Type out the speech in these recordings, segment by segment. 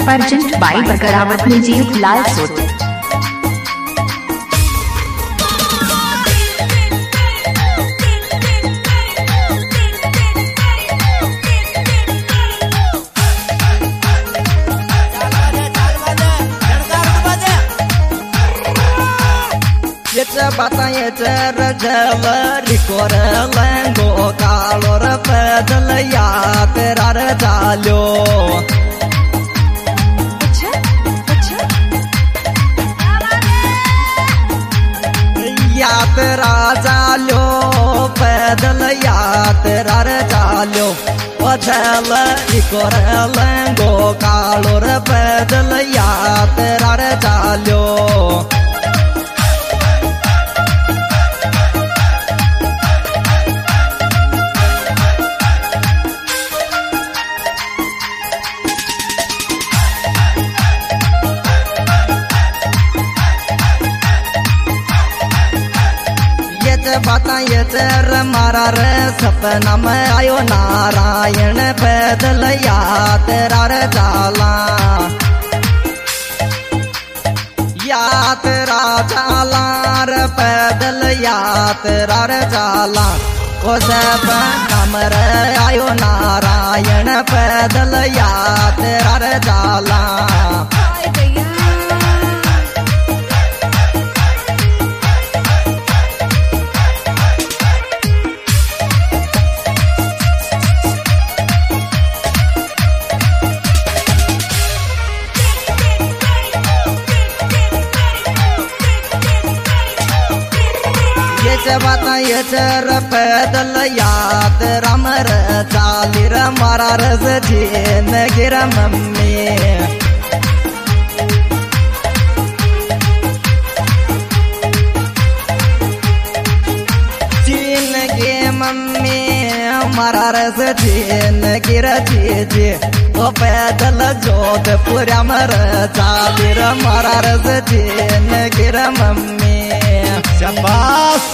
Present by Bagarawat Music Live Soot. Batanya rajawari koralango kalor pedal ya terar jalyo ya tera jalyo pedal ya terar jalyo Wajala koralango kalor pedal ya terar jalyo बाता ये तेरा मारा रे सपना में आयो नारायण पैदल या तेरा रे जाला या तेरा जाला रे पैदल या तेरा रे जाला ओ सपना में रे आयो नारायण पैदल या तेरा रे जाला बाता ये चर पैदल याद राम चाली मारा रस जीन गिर मम्मी जीन गे मम्मी मारा रस जीन गिर जी वो पैदल जोधपुर मर चाली मारा रस जीन गिर मम्मी शाबाश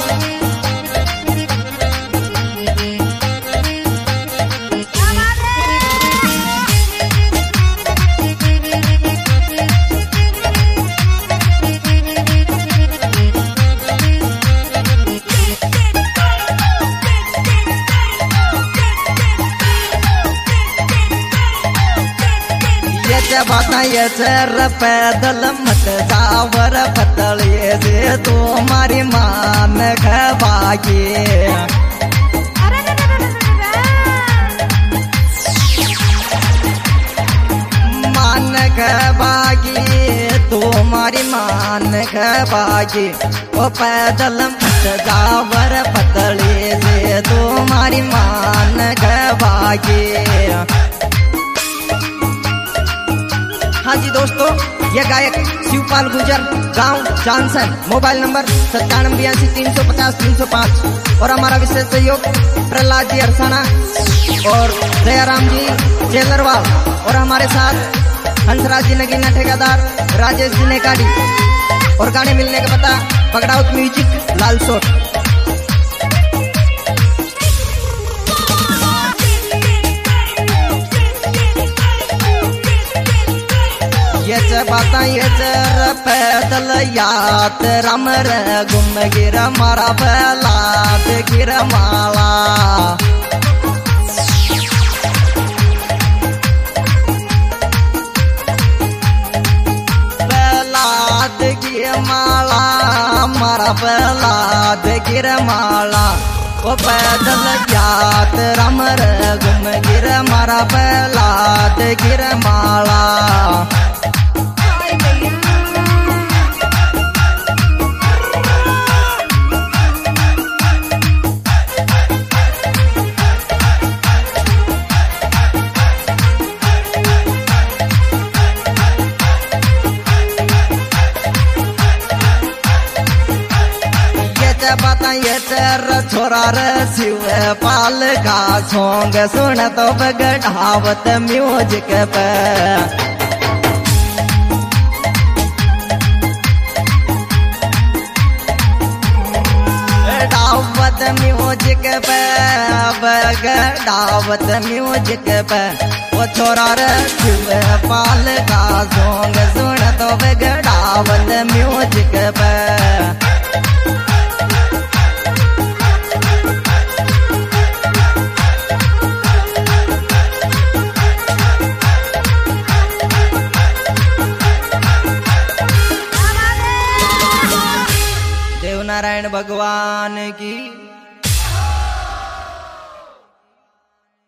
बाता ये चर पैदल मत जावर पतलिए से तुम्हारी मान खबागी मान खबागी तुम्हारी मान खबागी ओ पैदल मत जावर पतलिए से तुम्हारी मान खबागी हाँ जी दोस्तों, ये गायक शिवपाल गुजर गांव जानसन, मोबाइल नंबर 9782 350 305 और हमारा विशेष सहयोग प्रहलाद जी अरसाना और दयाराम जी जेलरवाल और हमारे साथ हंसराज जी नगीना ठेकेदार राजेश जी नेकाडी और गाने मिलने का पता बगड़ावत म्यूजिक लालसोट। ये बाता ये चर पैदल यात राम रे गुम गिर मारा पहलाद गिर माला पहलाद गिर माला मारा पहलाद गिर माला वो पैदल यात राम रे गुम गिर मारा पहलाद गिर माला बाता ये तेरा छोरा रे शिव पाल का सॉन्ग सुन तो बगड़ावत म्यूजिक पे डावत म्यूजिक पे बगड़ावत म्यूजिक पे वो छोरा रे शिव गोपाल का सॉन्ग सुन तो बिगड़ावत म्यूजिक पे। देवनारायण भगवान की